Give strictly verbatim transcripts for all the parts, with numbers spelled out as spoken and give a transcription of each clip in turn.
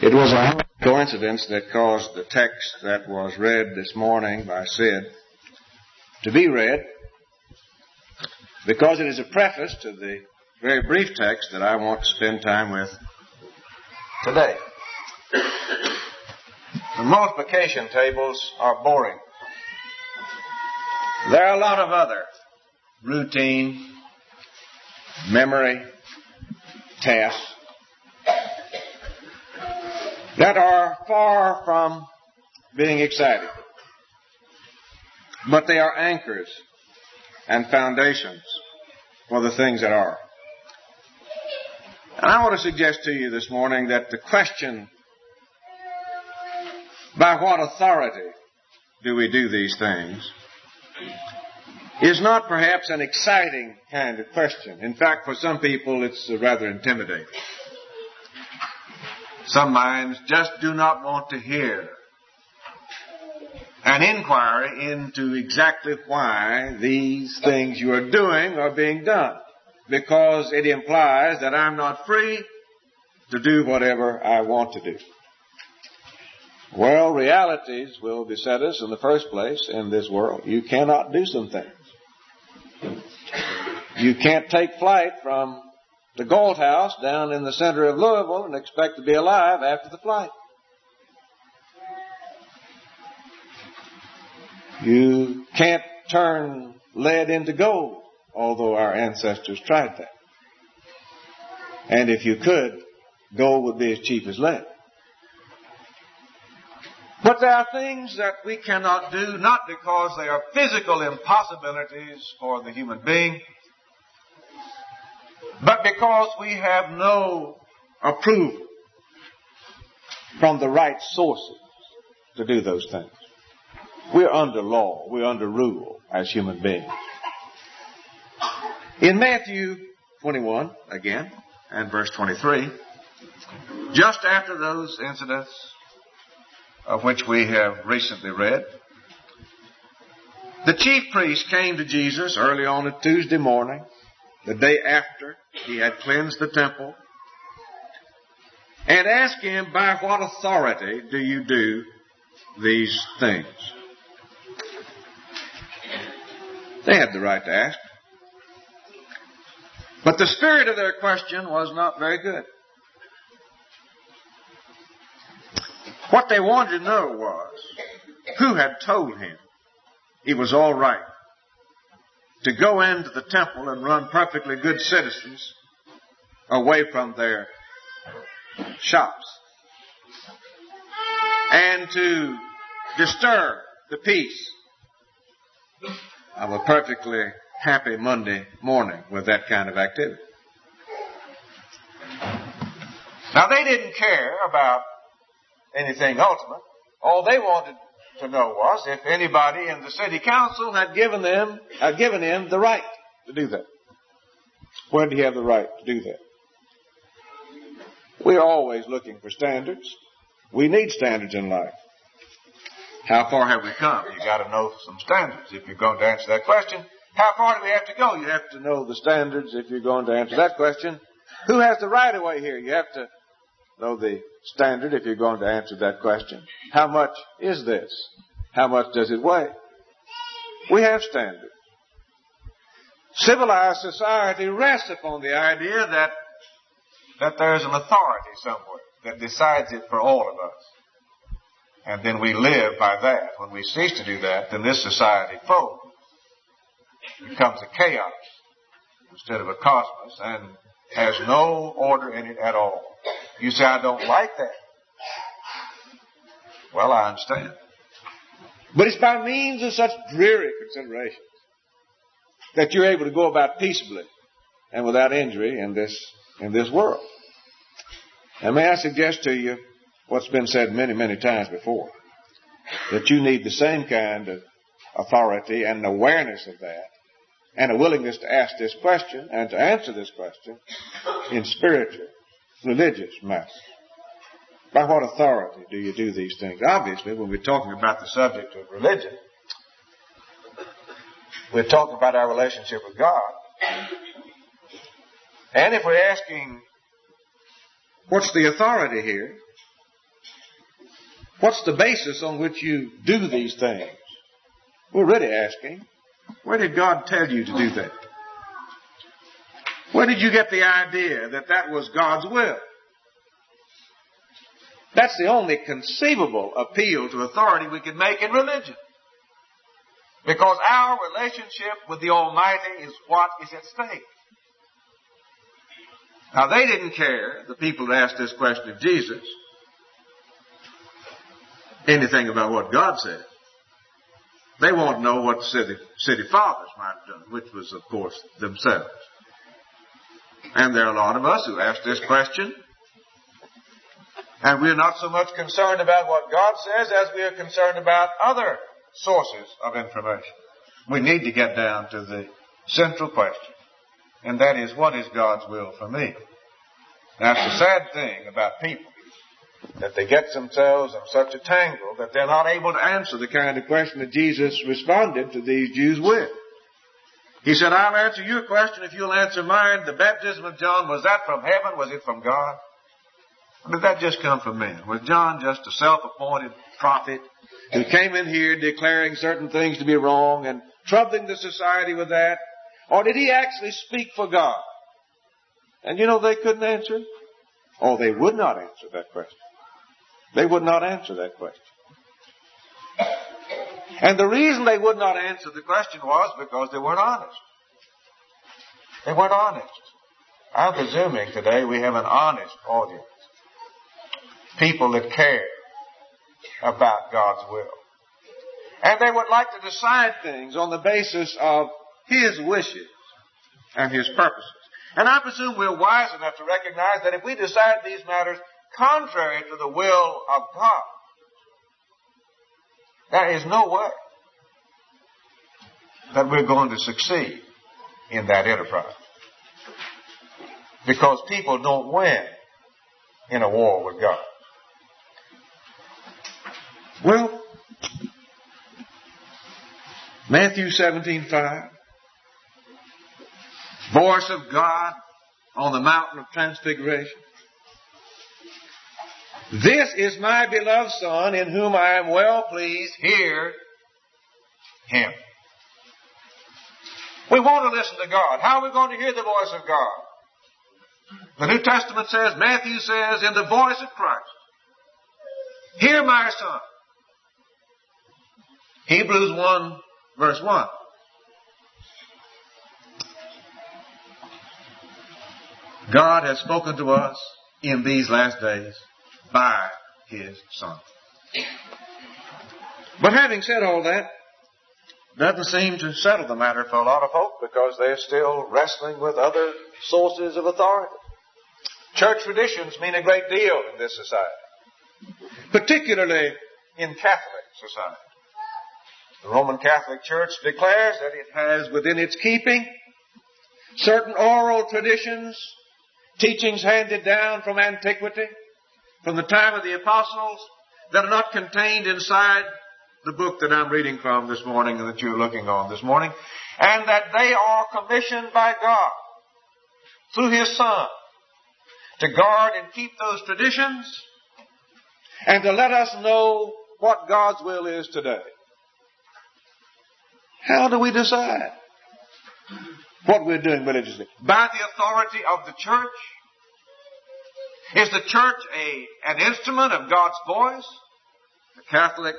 It was a coincidence that caused the text that was read this morning by Sid to be read, because it is a preface to the very brief text that I want to spend time with today. The multiplication tables are boring. There are a lot of other routine, memory tasks that are far from being exciting. But they are anchors and foundations for the things that are. And I want to suggest to you this morning that the question, by what authority do we do these things, is not perhaps an exciting kind of question. In fact, for some people, it's rather intimidating. Some minds just do not want to hear an inquiry into exactly why these things you are doing are being done, because it implies that I'm not free to do whatever I want to do. Well, realities will beset us in the first place in this world. You cannot do some things. You can't take flight from the Galt House down in the center of Louisville and expect to be alive after the flight. You can't turn lead into gold, although our ancestors tried that. And if you could, gold would be as cheap as lead. But there are things that we cannot do, not because they are physical impossibilities for the human being, but because we have no approval from the right sources to do those things. We're under law. We're under rule as human beings. In Matthew twenty-one, again, and verse twenty-three, just after those incidents of which we have recently read, the chief priest came to Jesus early on a Tuesday morning, the day after he had cleansed the temple, and asked him, by what authority do you do these things? They had the right to ask. But the spirit of their question was not very good. What they wanted to know was who had told him it was all right to go into the temple and run perfectly good citizens away from their shops, and to disturb the peace of a perfectly happy Monday morning with that kind of activity. Now, they didn't care about anything ultimate. All they wanted to know was if anybody in the city council had given them, had given him the right to do that. When did he have the right to do that? We're always looking for standards. We need standards in life. How far have we come? You've got to know some standards if you're going to answer that question. How far do we have to go? You have to know the standards if you're going to answer that question. Who has the right of way here? You have to know the standard if you're going to answer that question. How much is this? How much does it weigh? We have standards. Civilized society rests upon the idea that that there's an authority somewhere that decides it for all of us. And then we live by that. When we cease to do that, then this society folds. It becomes a chaos instead of a cosmos and has no order in it at all. You say, I don't like that. Well, I understand. But it's by means of such dreary considerations that you're able to go about peaceably and without injury in this, in this world. And may I suggest to you what's been said many, many times before, that you need the same kind of authority and an awareness of that and a willingness to ask this question and to answer this question in spiritual, religious matters. By what authority do you do these things? Obviously, when we're talking about the subject of religion, we're talking about our relationship with God. And if we're asking, what's the authority here? What's the basis on which you do these things? We're really asking, where did God tell you to do that? Where did you get the idea that that was God's will? That's the only conceivable appeal to authority we can make in religion. Because our relationship with the Almighty is what is at stake. Now, they didn't care, the people that asked this question of Jesus, anything about what God said. They want to know what the city, city fathers might have done, which was, of course, themselves. And there are a lot of us who ask this question, and we're not so much concerned about what God says as we are concerned about other sources of information. We need to get down to the central question, and that is, what is God's will for me? Now, it's a sad thing about people, that they get themselves in such a tangle that they're not able to answer the kind of question that Jesus responded to these Jews with. He said, I'll answer your question if you'll answer mine. The baptism of John, was that from heaven? Was it from God? Or did that just come from men? Was John just a self-appointed prophet who came in here declaring certain things to be wrong and troubling the society with that? Or did he actually speak for God? And you know they couldn't answer it? Oh, they would not answer that question. They would not answer that question. And the reason they would not answer the question was because they weren't honest. They weren't honest. I'm presuming today we have an honest audience. People that care about God's will. And they would like to decide things on the basis of His wishes and His purposes. And I presume we're wise enough to recognize that if we decide these matters contrary to the will of God, there is no way that we're going to succeed in that enterprise. Because people don't win in a war with God. Well, Matthew seventeen five, voice of God on the mountain of transfiguration. This is my beloved Son, in whom I am well pleased. Hear Him. We want to listen to God. How are we going to hear the voice of God? The New Testament says, Matthew says, in the voice of Christ, hear my Son. Hebrews one, verse one. God has spoken to us in these last days by His Son. But having said all that, doesn't seem to settle the matter for a lot of folk because they're still wrestling with other sources of authority. Church traditions mean a great deal in this society, particularly in Catholic society. The Roman Catholic Church declares that it has within its keeping certain oral traditions, teachings handed down from antiquity, from the time of the apostles, that are not contained inside the book that I'm reading from this morning and that you're looking on this morning, and that they are commissioned by God through His Son to guard and keep those traditions and to let us know what God's will is today. How do we decide what we're doing religiously? By the authority of the church? Is the church a, an instrument of God's voice? The Catholic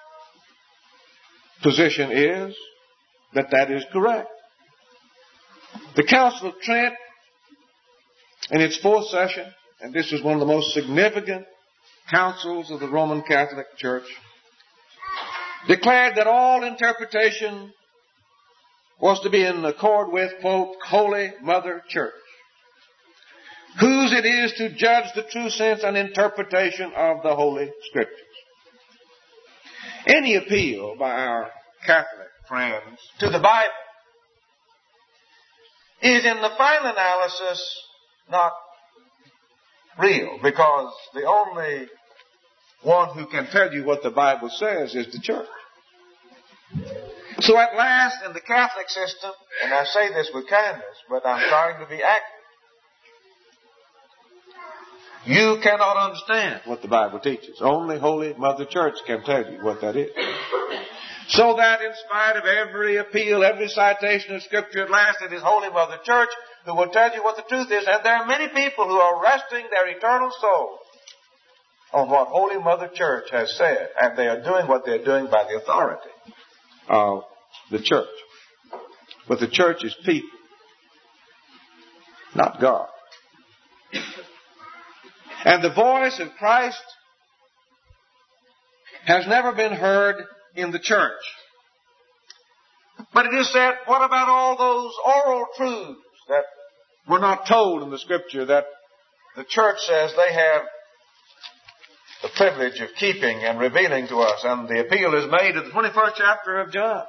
position is that that is correct. The Council of Trent, in its fourth session, and this is one of the most significant councils of the Roman Catholic Church, declared that all interpretation was to be in accord with, quote, Holy Mother Church, whose it is to judge the true sense and interpretation of the Holy Scriptures. Any appeal by our Catholic friends to the Bible is in the final analysis not real, because the only one who can tell you what the Bible says is the church. So at last, in the Catholic system, and I say this with kindness, but I'm trying to be accurate, You cannot understand what the Bible teaches. Only Holy Mother Church can tell you what that is. So that in spite of every appeal, every citation of Scripture, at last it is Holy Mother Church who will tell you what the truth is. And there are many people who are resting their eternal soul on what Holy Mother Church has said. And they are doing what they're doing by the authority of the church. But the church is people, not God. And the voice of Christ has never been heard in the church. But it is said, what about all those oral truths that were not told in the Scripture that the church says they have the privilege of keeping and revealing to us? And the appeal is made to the twenty-first chapter of John.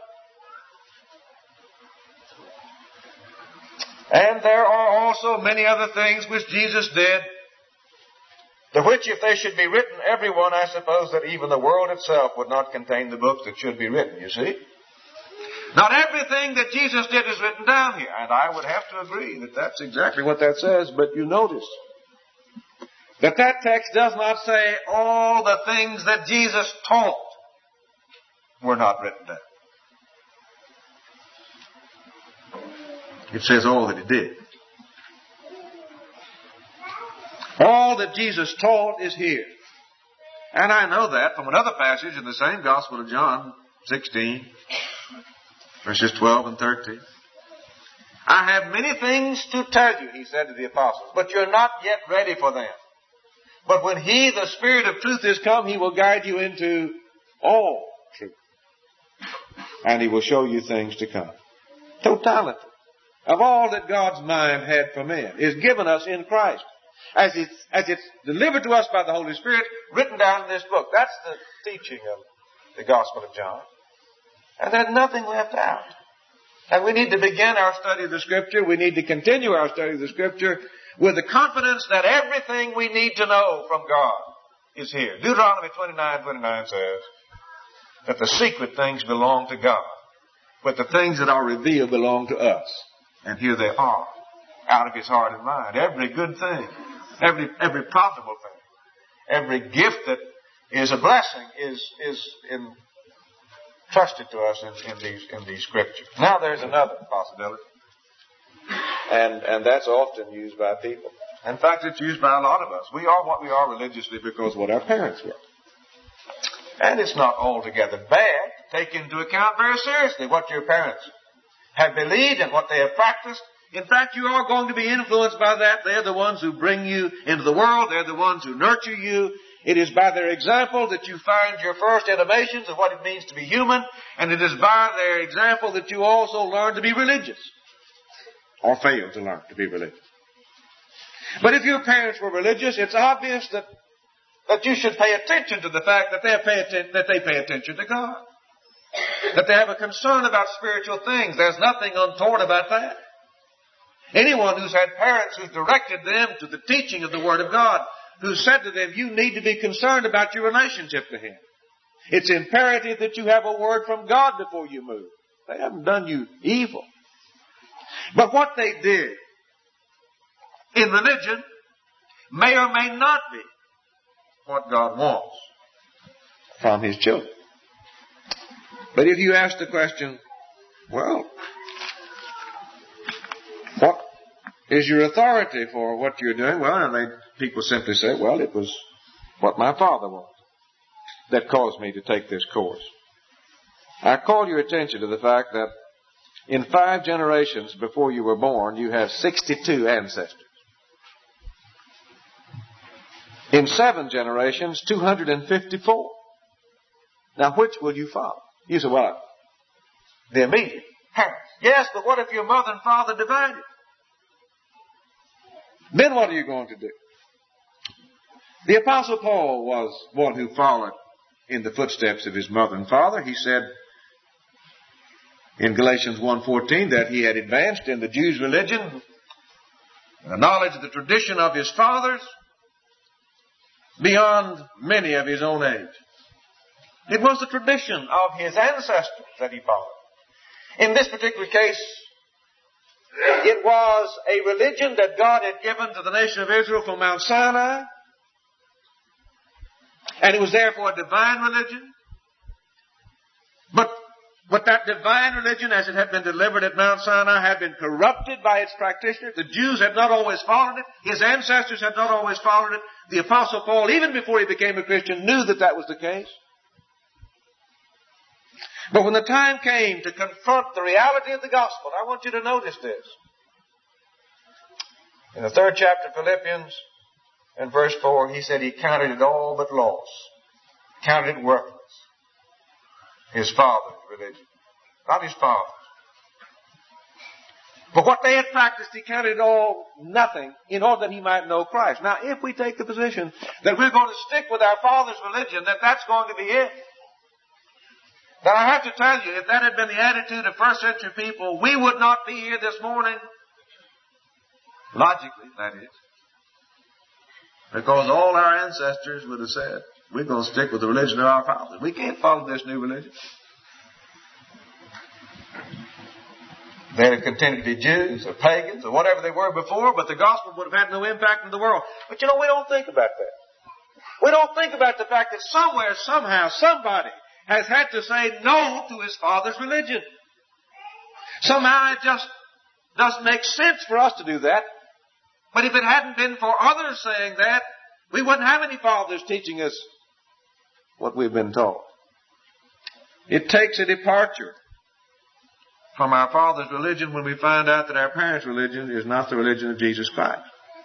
And there are also many other things which Jesus did, the which if they should be written, every one, I suppose that even the world itself would not contain the book that should be written, you see. Not everything that Jesus did is written down here. And I would have to agree that that's exactly what that says. But you notice that that text does not say all the things that Jesus taught were not written down. It says all that he did. All that Jesus taught is here. And I know that from another passage in the same Gospel of John, sixteen, verses twelve and thirteen. I have many things to tell you, he said to the apostles, but you're not yet ready for them. But when he, the Spirit of truth, is come, he will guide you into all truth. And he will show you things to come. Totality of all that God's mind had for men is given us in Christ. As it's, as it's delivered to us by the Holy Spirit, written down in this book. That's the teaching of the Gospel of John. And there's nothing left out. And we need to begin our study of the Scripture. We need to continue our study of the Scripture with the confidence that everything we need to know from God is here. Deuteronomy twenty-nine twenty-nine says that the secret things belong to God, but the things that are revealed belong to us. And here they are, out of His heart and mind. Every good thing, every every profitable thing, every gift that is a blessing is is entrusted to us in, in these in these Scriptures. Now there's another possibility, and and that's often used by people. In fact, it's used by a lot of us. We are what we are religiously because of what our parents were. And it's not altogether bad to take into account very seriously what your parents have believed and what they have practiced. In fact, you are going to be influenced by that. They're the ones who bring you into the world. They're the ones who nurture you. It is by their example that you find your first intimations of what it means to be human. And it is by their example that you also learn to be religious. Or fail to learn to be religious. But if your parents were religious, it's obvious that, that you should pay attention to the fact that they pay atten- that they pay attention to God. That they have a concern about spiritual things. There's nothing untoward about that. Anyone who's had parents who've directed them to the teaching of the Word of God, who said to them, you need to be concerned about your relationship to Him. It's imperative that you have a word from God before you move. They haven't done you evil. But what they did in religion may or may not be what God wants from His children. But if you ask the question, well, what is your authority for what you're doing? Well, and they, people simply say, well, it was what my father wanted that caused me to take this course. I call your attention to the fact that in five generations before you were born, you have sixty-two ancestors. In seven generations, two hundred fifty-four. Now, which will you follow? You say, well, the immediate parents. Yes, but what if your mother and father divided? Then what are you going to do? The Apostle Paul was one who followed in the footsteps of his mother and father. He said in Galatians one fourteen that he had advanced in the Jews' religion, the knowledge of the tradition of his fathers, beyond many of his own age. It was the tradition of his ancestors that he followed. In this particular case, it was a religion that God had given to the nation of Israel from Mount Sinai, And it was therefore a divine religion. But, but that divine religion, as it had been delivered at Mount Sinai, had been corrupted by its practitioners. The Jews had not always followed it. His ancestors had not always followed it. The Apostle Paul, even before he became a Christian, knew that that was the case. But when the time came to confront the reality of the gospel, I want you to notice this. In the third chapter of Philippians, in verse four, he said he counted it all but loss. Counted it worthless. His father's religion. Not his father's. But what they had practiced, he counted it all nothing in order that he might know Christ. Now, if we take the position that we're going to stick with our father's religion, that that's going to be it, then I have to tell you, if that had been the attitude of first century people, we would not be here this morning. Logically, that is. Because all our ancestors would have said, we're going to stick with the religion of our fathers. We can't follow this new religion. They'd have continued to be Jews or pagans or whatever they were before, but the gospel would have had no impact in the world. But you know, we don't think about that. We don't think about the fact that somewhere, somehow, somebody has had to say no to his father's religion. Somehow it just doesn't make sense for us to do that. But if it hadn't been for others saying that, we wouldn't have any fathers teaching us what we've been taught. It takes a departure from our father's religion when we find out that our parents' religion is not the religion of Jesus Christ.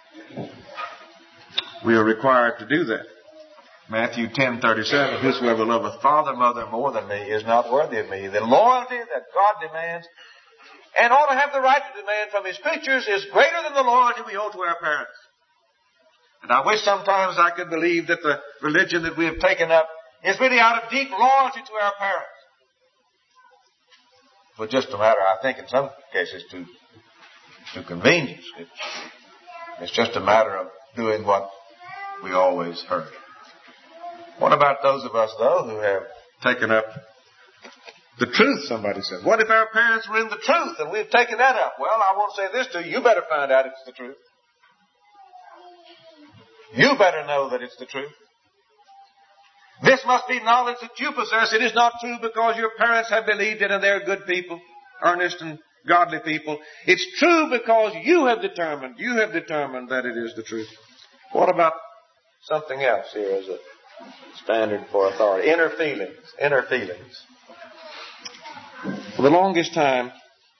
We are required to do that. Matthew ten thirty-seven, whosoever loveth father, mother more than me is not worthy of me. The loyalty that God demands and ought to have the right to demand from his creatures is greater than the loyalty we owe to our parents. And I wish sometimes I could believe that the religion that we have taken up is really out of deep loyalty to our parents. But just a matter, I think in some cases, to, to convenience. It, it's just a matter of doing what we always heard. What about those of us, though, who have taken up the truth, somebody says? What if our parents were in the truth and we've taken that up? Well, I want to say this to you. You better find out it's the truth. You better know that it's the truth. This must be knowledge that you possess. It is not true because your parents have believed it and they're good people, earnest and godly people. It's true because you have determined, you have determined that it is the truth. What about something else here as a standard for authority? Inner feelings. Inner feelings. For the longest time,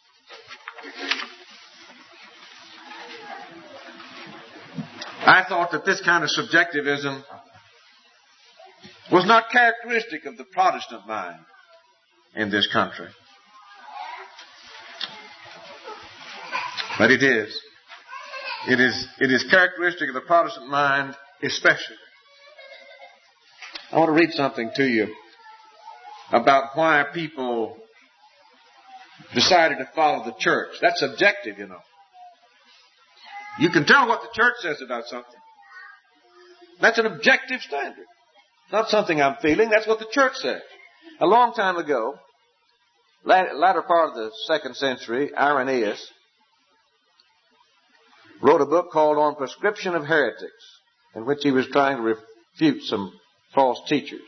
I thought that this kind of subjectivism was not characteristic of the Protestant mind in this country. But it is. It is, it is characteristic of the Protestant mind especially. I want to read something to you about why people decided to follow the church. That's subjective, you know. You can tell what the church says about something. That's an objective standard. Not something I'm feeling. That's what the church says. A long time ago, latter part of the second century, Irenaeus wrote a book called On Prescription of Heretics, in which he was trying to refute some false teachers.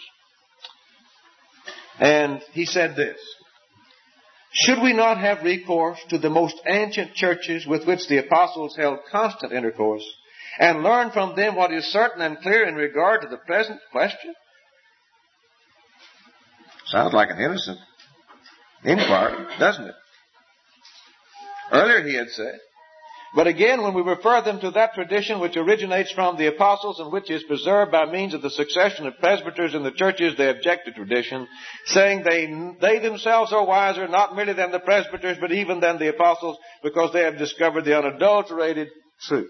And he said this: should we not have recourse to the most ancient churches with which the apostles held constant intercourse and learn from them what is certain and clear in regard to the present question? Sounds like an innocent inquiry, doesn't it? Earlier he had said, but again, when we refer them to that tradition which originates from the apostles and which is preserved by means of the succession of presbyters in the churches, they object to tradition, saying they, they themselves are wiser, not merely than the presbyters, but even than the apostles, because they have discovered the unadulterated truth.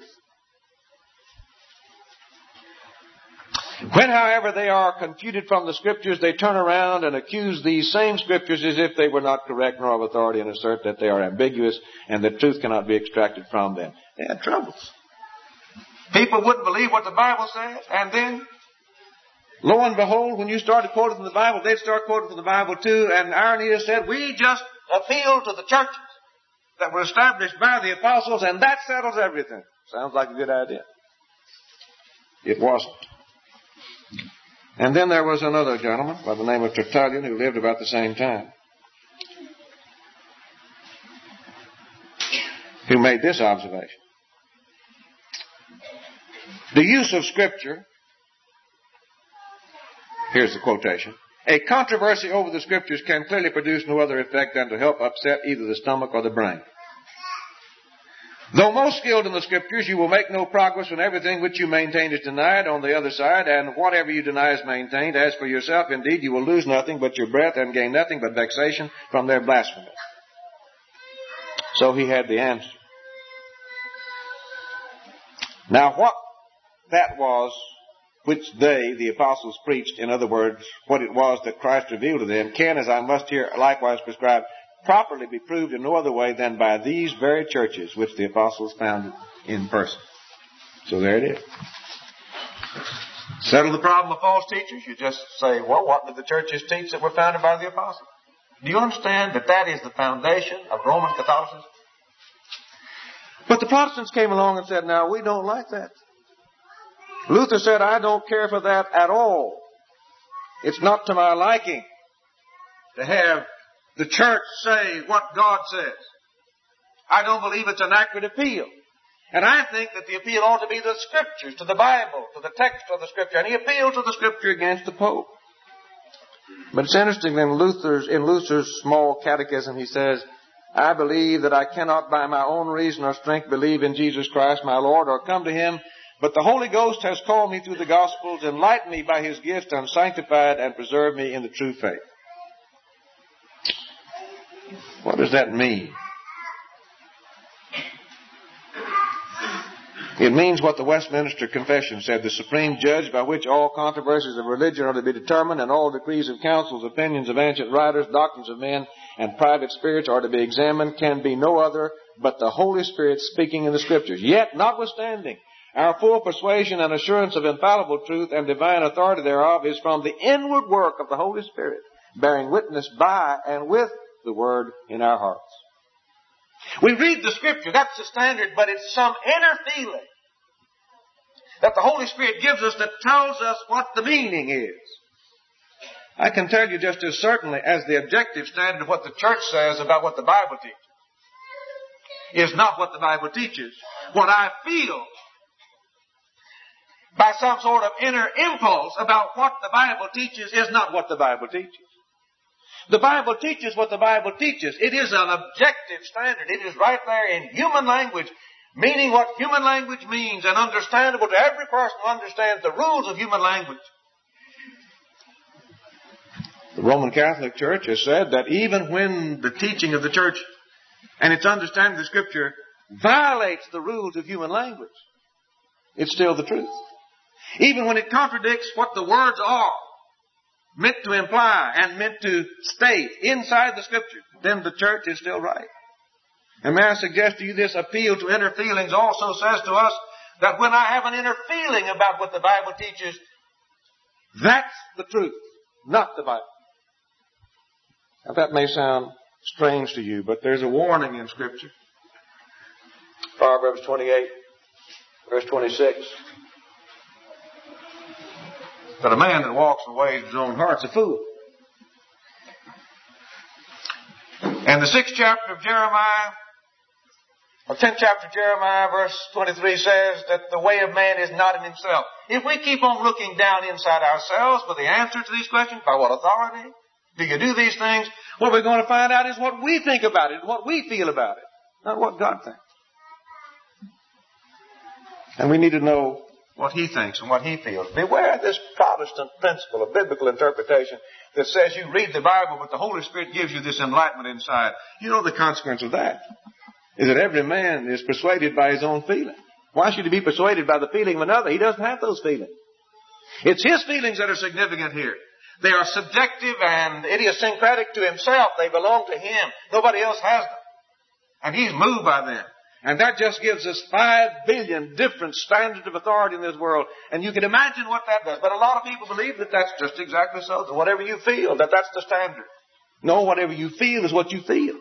When, however, they are confuted from the Scriptures, they turn around and accuse these same Scriptures as if they were not correct nor of authority, and assert that they are ambiguous and that truth cannot be extracted from them. They had troubles. People wouldn't believe what the Bible says, and then, lo and behold, when you started quoting from the Bible, they'd start quoting from the Bible too, and Irenaeus said, we just appeal to the churches that were established by the apostles, and that settles everything. Sounds like a good idea. It wasn't. And then there was another gentleman by the name of Tertullian who lived about the same time, who made this observation. The use of Scripture, here's the quotation, a controversy over the Scriptures can clearly produce no other effect than to help upset either the stomach or the brain. Though most skilled in the Scriptures, you will make no progress when everything which you maintain is denied on the other side, and whatever you deny is maintained. As for yourself, indeed, you will lose nothing but your breath and gain nothing but vexation from their blasphemy. So he had the answer. Now what that was which they, the apostles, preached, in other words, what it was that Christ revealed to them, can, as I must here likewise prescribe, properly be proved in no other way than by these very churches which the apostles founded in person. So there it is. Settle the problem of false teachers. You just say, well, what did the churches teach that were founded by the apostles? Do you understand that that is the foundation of Roman Catholicism? But the Protestants came along and said, now, we don't like that. Luther said, I don't care for that at all. It's not to my liking to have the church say what God says. I don't believe it's an accurate appeal. And I think that the appeal ought to be the Scriptures, to the Bible, to the text of the Scripture. And he appealed to the Scripture against the Pope. But it's interesting in Luther's, in Luther's small catechism, he says, I believe that I cannot by my own reason or strength believe in Jesus Christ my Lord or come to Him, but the Holy Ghost has called me through the Gospels, enlightened me by His gift, and sanctified and preserved me in the true faith. What does that mean? It means what the Westminster Confession said, the supreme judge by which all controversies of religion are to be determined and all decrees of councils, opinions of ancient writers, doctrines of men, and private spirits are to be examined can be no other but the Holy Spirit speaking in the Scriptures. Yet, notwithstanding, our full persuasion and assurance of infallible truth and divine authority thereof is from the inward work of the Holy Spirit, bearing witness by and with the Word in our hearts. We read the Scripture, that's the standard, but it's some inner feeling that the Holy Spirit gives us that tells us what the meaning is. I can tell you just as certainly as the objective standard of what the church says about what the Bible teaches is not what the Bible teaches. What I feel by some sort of inner impulse about what the Bible teaches is not what the Bible teaches. The Bible teaches what the Bible teaches. It is an objective standard. It is right there in human language, meaning what human language means and understandable to every person who understands the rules of human language. The Roman Catholic Church has said that even when the teaching of the church and its understanding of the Scripture violates the rules of human language, it's still the truth. Even when it contradicts what the words are meant to imply and meant to state inside the Scripture, then the church is still right. And may I suggest to you this appeal to inner feelings also says to us that when I have an inner feeling about what the Bible teaches, that's the truth, not the Bible. Now that may sound strange to you, but there's a warning in Scripture. Proverbs twenty-eight, verse twenty-six. That a man that walks in the ways of his own heart's a fool. And the sixth chapter of Jeremiah, or tenth chapter of Jeremiah, verse twenty-three says that the way of man is not in himself. If we keep on looking down inside ourselves for the answer to these questions, by what authority do you do these things? What we're going to find out is what we think about it, what we feel about it, not what God thinks. And we need to know what He thinks and what He feels. Beware of this Protestant principle of biblical interpretation that says you read the Bible, but the Holy Spirit gives you this enlightenment inside. You know the consequence of that is that every man is persuaded by his own feeling. Why should he be persuaded by the feeling of another? He doesn't have those feelings. It's his feelings that are significant here. They are subjective and idiosyncratic to himself. They belong to him. Nobody else has them. And he's moved by them. And that just gives us five billion different standards of authority in this world. And you can imagine what that does. But a lot of people believe that that's just exactly so. That whatever you feel, that that's the standard. No, whatever you feel is what you feel.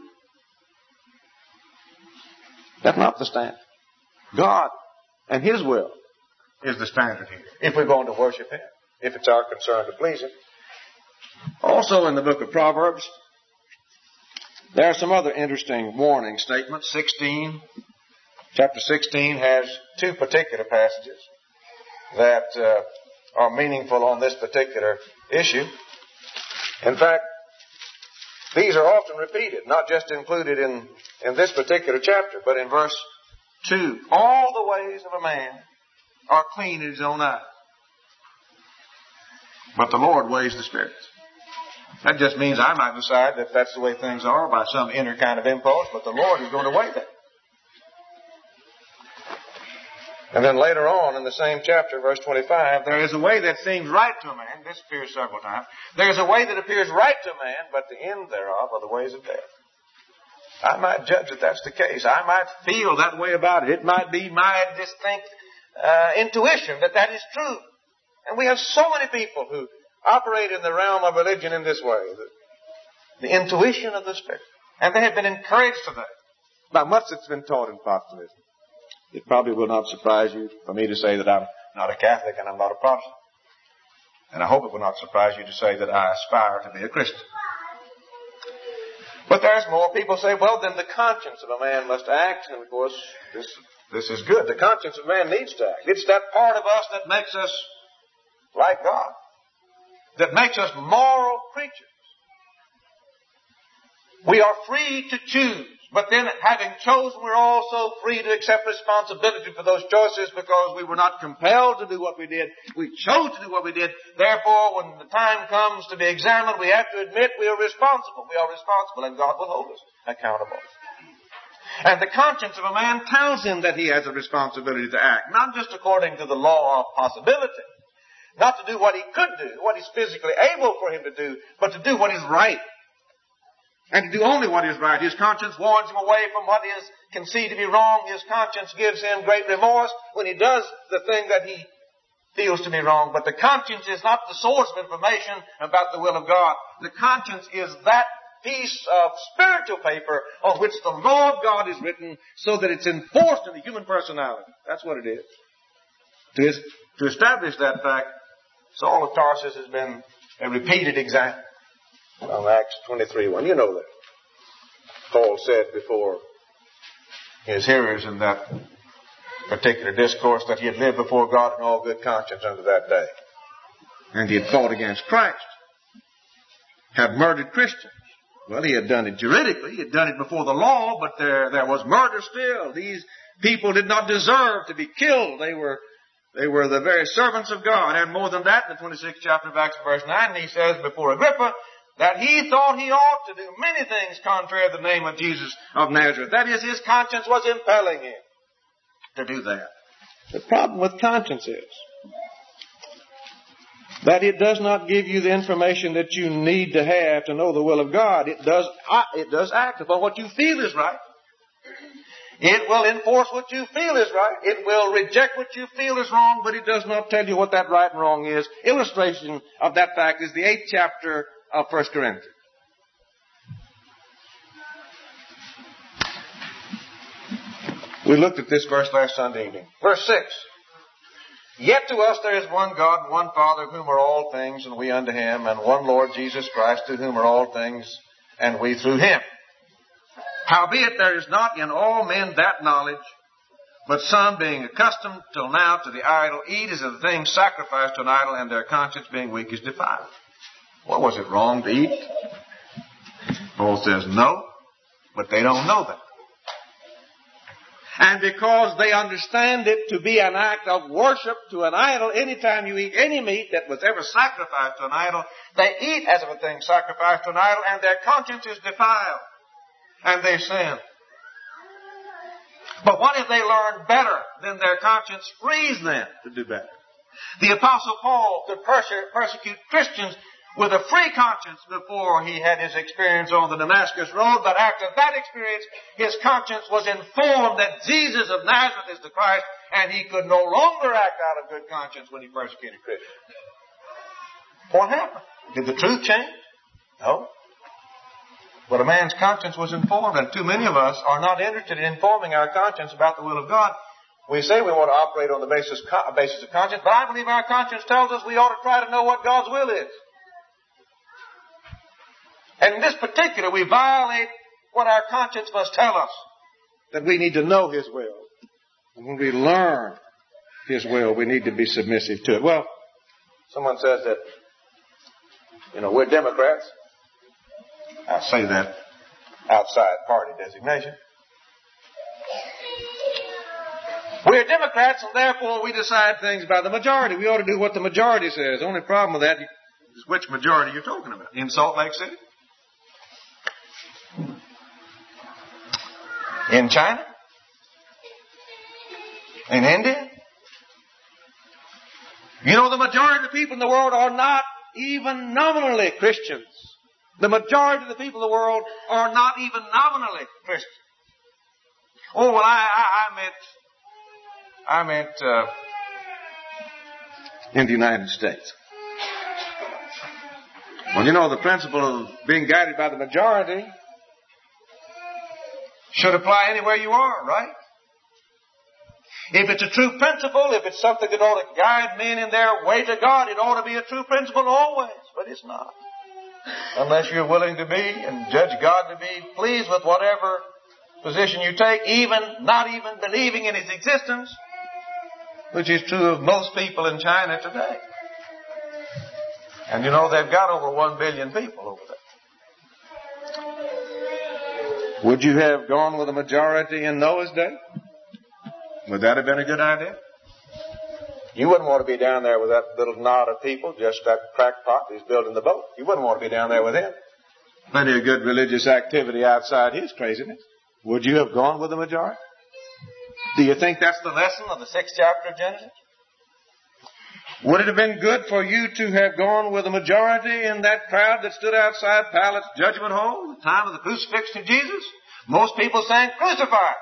That's not the standard. God and His will is the standard here. If we're going to worship Him. if it's our concern to please Him. Also in the book of Proverbs, there are some other interesting warning statements. sixteen, chapter sixteen has two particular passages that uh, are meaningful on this particular issue. In fact, these are often repeated, not just included in, in this particular chapter, but in verse two. All the ways of a man are clean in his own eyes, but the Lord weighs the spirits. That just means I might decide that that's the way things are by some inner kind of impulse, but the Lord is going to weigh that. And then later on in the same chapter, verse twenty-five, there is a way that seems right to a man. This appears several times. There is a way that appears right to a man, but the end thereof are the ways of death. I might judge that that's the case. I might feel that way about it. It might be my distinct uh, intuition that that is true. And we have so many people who operate in the realm of religion in this way. The, the intuition of the Spirit. And they have been encouraged to that by much that's been taught in Protestantism. It probably will not surprise you for me to say that I'm not a Catholic and I'm not a Protestant. And I hope it will not surprise you to say that I aspire to be a Christian. But there's more. People say, well, then the conscience of a man must act. And of course, this, this is good. The conscience of man needs to act. It's that part of us that makes us like God. That makes us moral creatures. We are free to choose. But then, having chosen, we're also free to accept responsibility for those choices because we were not compelled to do what we did. We chose to do what we did. Therefore, when the time comes to be examined, we have to admit we are responsible. We are responsible, and God will hold us accountable. And the conscience of a man tells him that he has a responsibility to act, not just according to the law of possibility, not to do what he could do, what he's physically able for him to do, but to do what is right. And to do only what is right. His conscience warns him away from what is conceived to be wrong. His conscience gives him great remorse when he does the thing that he feels to be wrong. But the conscience is not the source of information about the will of God. The conscience is that piece of spiritual paper on which the law of God is written so that it's enforced in the human personality. That's what it is. To, to establish that fact, Saul of Tarsus has been a repeated example. From Acts twenty-three one. You know that. Paul said before his hearers in that particular discourse that he had lived before God in all good conscience unto that day. And he had fought against Christ. Had murdered Christians. Well, he had done it juridically. He had done it before the law, but there, there was murder still. These people did not deserve to be killed. They were They were the very servants of God. And more than that, in the twenty-sixth chapter of Acts, verse nine, he says before Agrippa, that he thought he ought to do many things contrary to the name of Jesus of Nazareth. That is, his conscience was impelling him to do that. The problem with conscience is that it does not give you the information that you need to have to know the will of God. It does, it does act upon what you feel is right. It will enforce what you feel is right. It will reject what you feel is wrong, but it does not tell you what that right and wrong is. Illustration of that fact is the eighth chapter of First Corinthians. We looked at this verse last Sunday evening. Verse six. Yet to us there is one God, one Father, of whom are all things, and we unto Him, and one Lord Jesus Christ, to whom are all things, and we through Him. Howbeit there is not in all men that knowledge, but some being accustomed till now to the idol, eat as of the things sacrificed to an idol, and their conscience being weak is defiled. Well, was it wrong to eat? Paul says no, but they don't know that. And because they understand it to be an act of worship to an idol, anytime you eat any meat that was ever sacrificed to an idol, they eat as of a thing sacrificed to an idol, and their conscience is defiled. And they sin. But what if they learn better? Then their conscience frees them to do better. The Apostle Paul could persecute Christians with a free conscience before he had his experience on the Damascus Road, but after that experience, his conscience was informed that Jesus of Nazareth is the Christ, and he could no longer act out of good conscience when he persecuted Christians. What happened? Did the truth change? No. But a man's conscience was informed, and too many of us are not interested in informing our conscience about the will of God. We say we want to operate on the basis, basis of conscience, but I believe our conscience tells us we ought to try to know what God's will is. And in this particular, we violate what our conscience must tell us, that we need to know His will. And when we learn His will, we need to be submissive to it. Well, someone says that, you know, we're Democrats. I say that outside party designation. We're Democrats, and therefore we decide things by the majority. We ought to do what the majority says. The only problem with that is which majority you're talking about. In Salt Lake City? In China? In India? You know, the majority of the people in the world are not even nominally Christians. The majority of the people in the world are not even nominally Christians. Oh, well, I, I, I meant... I meant uh, in the United States. Well, you know, the principle of being guided by the majority should apply anywhere you are, right? If it's a true principle, if it's something that ought to guide men in their way to God, it ought to be a true principle always, but it's not. Unless you're willing to be and judge God to be pleased with whatever position you take, even not even believing in His existence, which is true of most people in China today. And you know, they've got over one billion people over there. Would you have gone with a majority in Noah's day? Would that have been a good idea? You wouldn't want to be down there with that little knot of people, just that crackpot who's building the boat. You wouldn't want to be down there with him. Plenty of good religious activity outside his craziness. Would you have gone with the majority? Do you think that's the lesson of the sixth chapter of Genesis? Would it have been good for you to have gone with the majority in that crowd that stood outside Pilate's judgment hall at the time of the crucifixion of Jesus? Most people saying, crucify.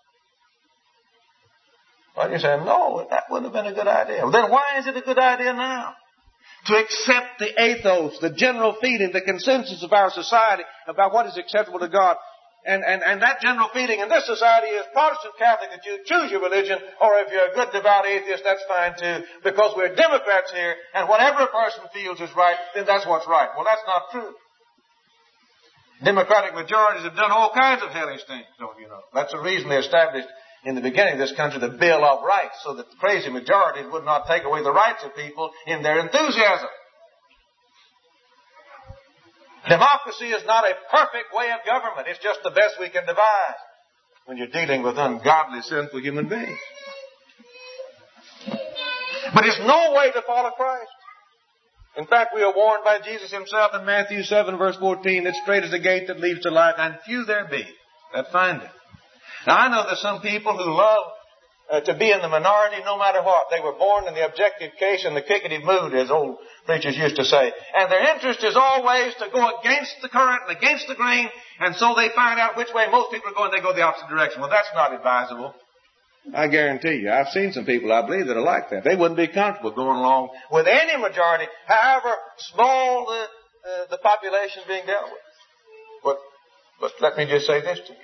Well, you say, no, that wouldn't have been a good idea. Well, then why is it a good idea now? To accept the ethos, the general feeling, the consensus of our society about what is acceptable to God. And, and, and that general feeling in this society is Protestant, Catholic, that you choose your religion, or if you're a good, devout atheist, that's fine too, because we're Democrats here, and whatever a person feels is right, then that's what's right. Well, that's not true. Democratic majorities have done all kinds of hellish things, don't you know? That's the reason they established in the beginning of this country the Bill of Rights, so that the crazy majorities would not take away the rights of people in their enthusiasm. Democracy is not a perfect way of government. It's just the best we can devise when you're dealing with ungodly, sinful human beings. But it's no way to follow Christ. In fact, we are warned by Jesus Himself in Matthew seven, verse fourteen, that straight is the gate that leads to life, and few there be that find it. Now, I know there's some people who love uh, to be in the minority no matter what. They were born in the objective case and the kickety mood, as old preachers used to say. And their interest is always to go against the current and against the grain, and so they find out which way most people are going, they go the opposite direction. Well, that's not advisable. I guarantee you, I've seen some people, I believe, that are like that. They wouldn't be comfortable going along with any majority, however small the, uh, the population being dealt with. But, but let me just say this to you.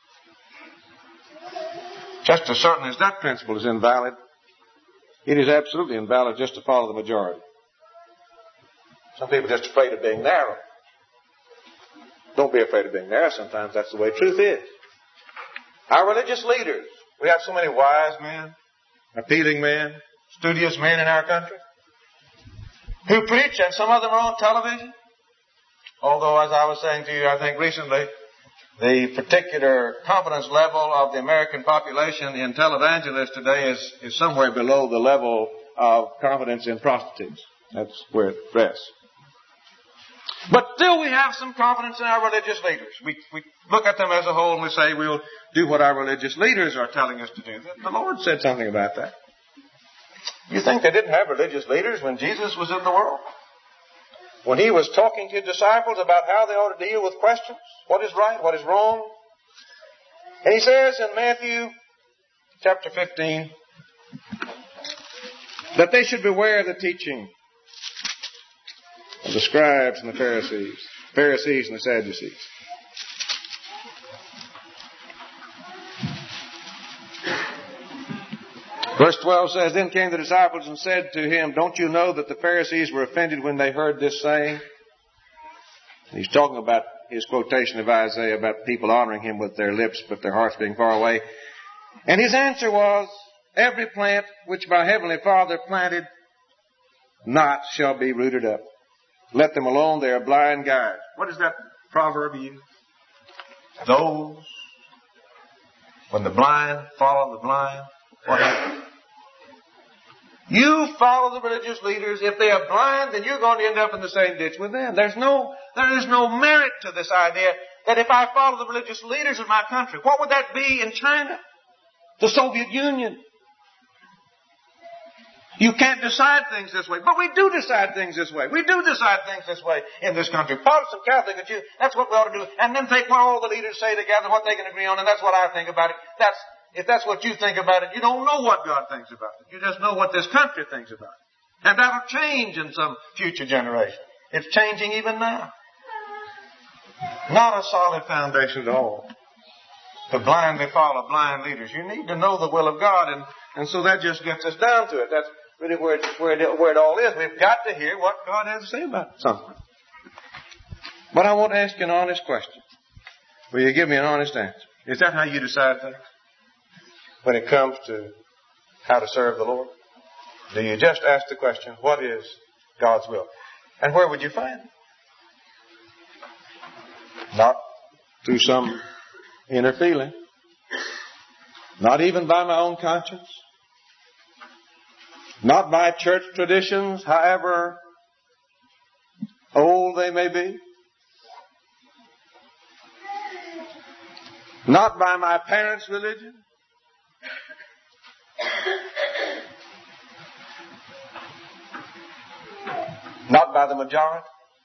Just as certain as that principle is invalid, it is absolutely invalid just to follow the majority. Some people are just afraid of being narrow. Don't be afraid of being narrow. Sometimes that's the way truth is. Our religious leaders, we have so many wise men, appealing men, studious men in our country, who preach, and some of them are on television. Although, as I was saying to you, I think recently, the particular confidence level of the American population in televangelists today is, is somewhere below the level of confidence in prostitutes. That's where it rests. But still we have some confidence in our religious leaders. We, we look at them as a whole and we say we'll do what our religious leaders are telling us to do. The Lord said something about that. You think they didn't have religious leaders when Jesus was in the world? When He was talking to disciples about how they ought to deal with questions, what is right, what is wrong. And He says in Matthew chapter fifteen that they should beware the teaching of the scribes and the Pharisees, Pharisees and the Sadducees. Verse twelve says, Then came the disciples and said to him, Don't you know that the Pharisees were offended when they heard this saying? He's talking about his quotation of Isaiah about people honoring him with their lips, but their hearts being far away. And his answer was, Every plant which my heavenly Father planted not shall be rooted up. Let them alone, they are blind guides. What does that proverb use? Those, when the blind follow the blind, what happens? You follow the religious leaders. If they are blind, then you're going to end up in the same ditch with them. There's no, there is no merit to this idea that if I follow the religious leaders of my country, what would that be in China? The Soviet Union. You can't decide things this way. But we do decide things this way. We do decide things this way in this country. Protestant, Catholic, and Jew, that's what we ought to do. And then take what all the leaders say together, what they can agree on, and that's what I think about it. That's, if that's what you think about it, you don't know what God thinks about it. You just know what this country thinks about it. And that'll change in some future generation. It's changing even now. Not a solid foundation at all. To blindly follow blind leaders. You need to know the will of God, and, and so that just gets us down to it. That's really where it, where, it, where it all is. We've got to hear what God has to say about something. But I want to ask you an honest question. Will you give me an honest answer? Is that how you decide things? When it comes to how to serve the Lord? Do you just ask the question, what is God's will? And where would you find it? Not through some inner feeling. Not even by my own conscience. Not by church traditions, however old they may be. Not by my parents' religion. Not by the majority.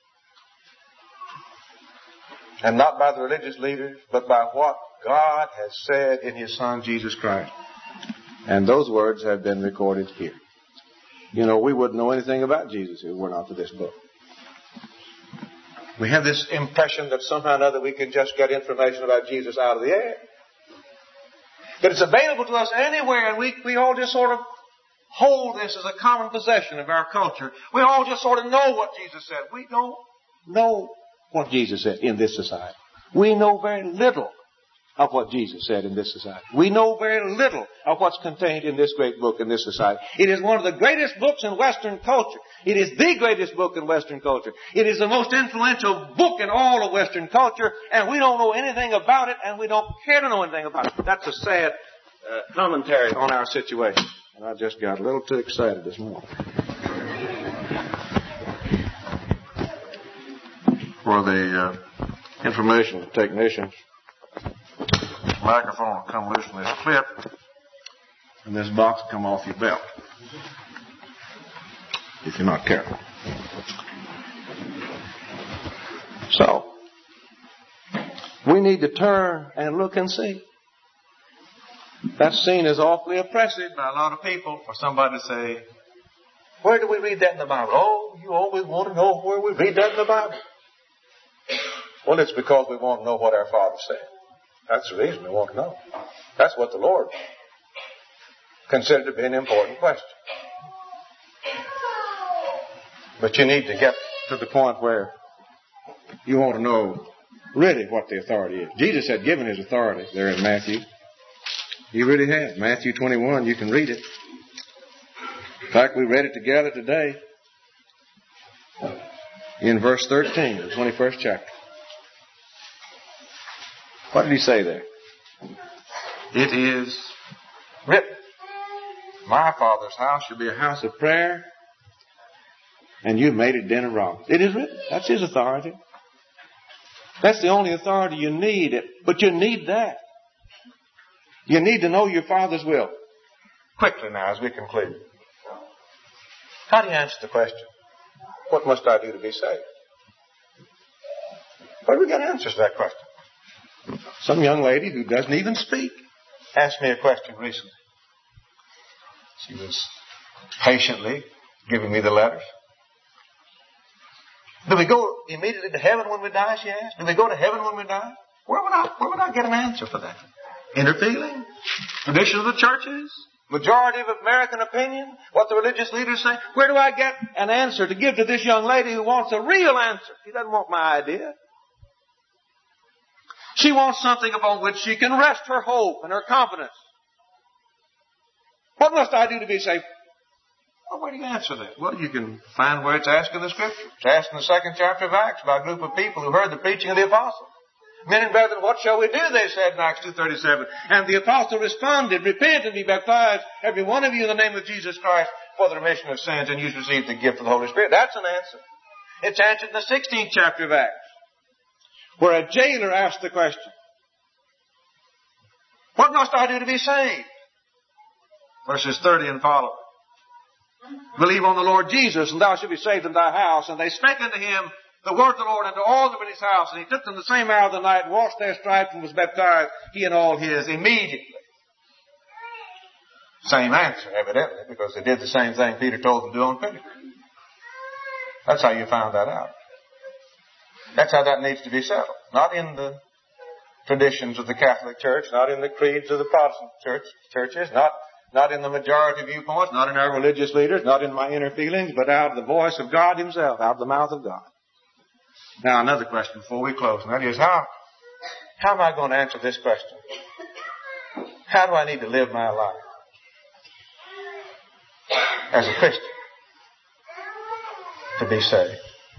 And not by the religious leaders, but by what God has said in His Son, Jesus Christ. And those words have been recorded here. You know, we wouldn't know anything about Jesus if it were not for this book. We have this impression that somehow or another we can just get information about Jesus out of the air. But it's available to us anywhere, and we, we all just sort of hold this as a common possession of our culture. We all just sort of know what Jesus said. We don't know what Jesus said in this society. We know very little of what Jesus said in this society. We know very little of what's contained in this great book in this society. It is one of the greatest books in Western culture. It is the greatest book in Western culture. It is the most influential book in all of Western culture, and we don't know anything about it, and we don't care to know anything about it. That's a sad uh, commentary on our situation. And I just got a little too excited this morning. For the uh, information technicians, this microphone will come loose from this clip, and this box will come off your belt if you're not careful. So, we need to turn and look and see. That scene is awfully oppressive by a lot of people for somebody to say, where do we read that in the Bible? Oh, you always want to know where we read that in the Bible. Well, it's because we want to know what our Father said. That's the reason we want to know. That's what the Lord considered to be an important question. But you need to get to the point where you want to know really what the authority is. Jesus had given His authority there in Matthew. He really had. Matthew twenty-one, you can read it. In fact, we read it together today in verse thirteen, the twenty-first chapter. What did He say there? It is written, my Father's house shall be a house of prayer, and you've made it den of robbers. It is written. That's His authority. That's the only authority you need. But you need that. You need to know your Father's will. Quickly now, as we conclude. How do you answer the question, what must I do to be saved? Where do we get answers to that question? Some young lady who doesn't even speak asked me a question recently. She was patiently giving me the letters. Do we go immediately to heaven when we die, she asked? Do we go to heaven when we die? Where would I, where would I get an answer for that? Inner feeling? Tradition of the churches? majority of American opinion, what the religious leaders say? Where do I get an answer to give to this young lady who wants a real answer? She doesn't want my idea. She wants something upon which she can rest her hope and her confidence. What must I do to be saved? Well, where do you answer that? Well, you can find where it's asked in the Scripture. It's asked in the second chapter of Acts by a group of people who heard the preaching of the apostle. Men and brethren, what shall we do? They said in Acts two thirty-seven. And the apostle responded, repent and be baptized, every one of you, in the name of Jesus Christ, for the remission of sins, and you shall receive the gift of the Holy Spirit. That's an answer. It's answered in the sixteenth chapter of Acts, where a jailer asked the question, what must I do to be saved? Verses thirty and following. Believe on the Lord Jesus, and thou shalt be saved in thy house. And they spake unto him the word of the Lord unto all that were in his house. And he took them the same hour of the night, washed their stripes, and was baptized, he and all his, immediately. Same answer, evidently, because they did the same thing Peter told them to do on Pentecost. That's how you found that out. That's how that needs to be settled. Not in the traditions of the Catholic Church, not in the creeds of the Protestant church, churches, not, not in the majority viewpoints, not in our religious leaders, not in my inner feelings, but out of the voice of God himself, out of the mouth of God. Now, another question before we close, and that is, how, how am I going to answer this question? How do I need to live my life as a Christian to be saved?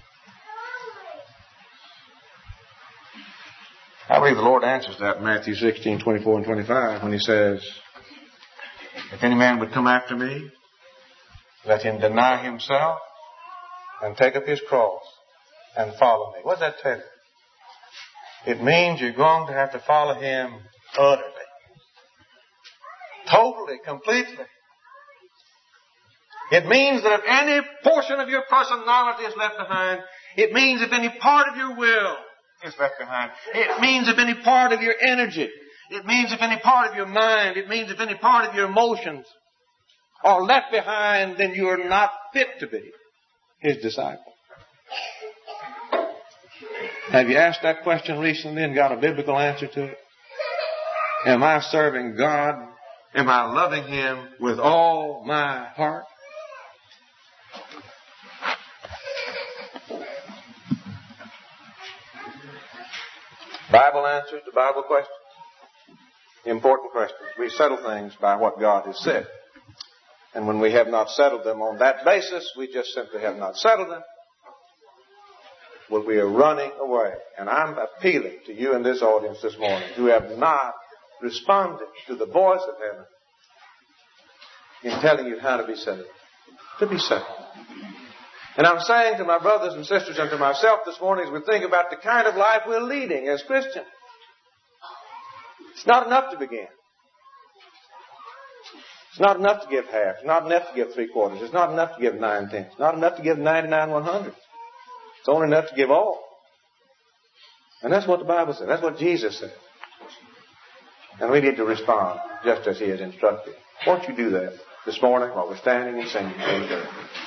I believe the Lord answers that in Matthew sixteen, twenty-four and twenty-five when he says, if any man would come after me, let him deny himself and take up his cross and follow me. What does that tell you? It means you're going to have to follow him utterly. Totally, completely. It means that if any portion of your personality is left behind, it means if any part of your will is left behind, it means if any part of your energy, it means if any part of your mind, it means if any part of your emotions are left behind, then you are not fit to be his disciple. Have you asked that question recently and got a biblical answer to it? Am I serving God? Am I loving him with all my heart? Bible answers to Bible questions. Important questions. We settle things by what God has said. And when we have not settled them on that basis, we just simply have not settled them. Well, we are running away. And I'm appealing to you in this audience this morning who have not responded to the voice of heaven in telling you how to be saved. To be saved. And I'm saying to my brothers and sisters and to myself this morning as we think about the kind of life we're leading as Christians. It's not enough to begin. It's not enough to give half. It's not enough to give three quarters. It's not enough to give nine tenths. It's not enough to give ninety-nine one hundredths. It's only enough to give all. And that's what the Bible said. That's what Jesus said. And we need to respond just as he has instructed. Won't you do that this morning while we're standing and singing?